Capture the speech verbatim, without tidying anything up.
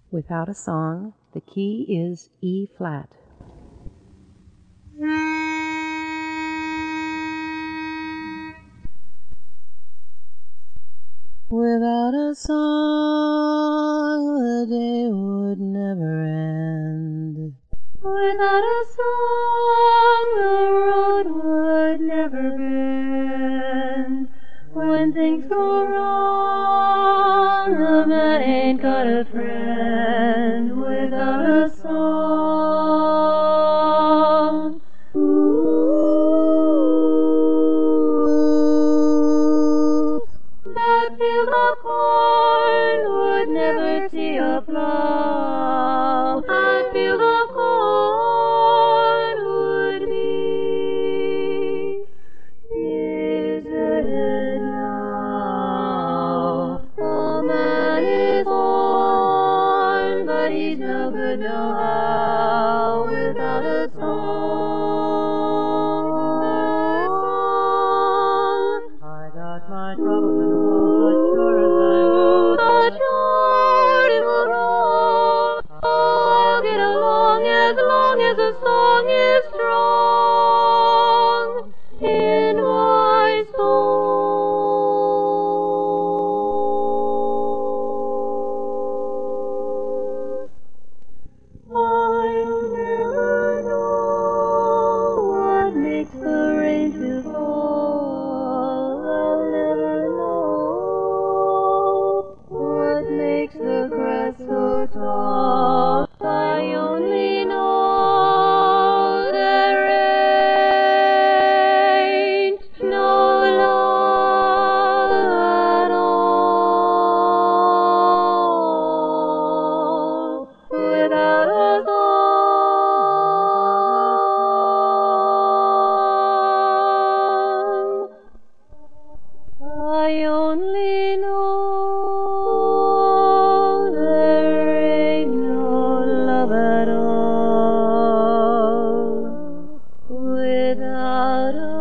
Without a song, the key is E flat. Without a song, the day would never end. Without a song, the road would never bend. When things go wrong, a man ain't got a friend. Without a song. Ooh, that field of corn would never see a plow. That field of corn would be deserted now. A man is born, but he's no good no how without a song. I got my troubles and woes, but sure as I go, but sure it will roll. I'll get along as long as the song is strong in my soul. I'll never know what makes the rain to fall. I'll never know what makes the grass so tall. I only know there ain't no love at all without a song. I only know there ain't no love at all without a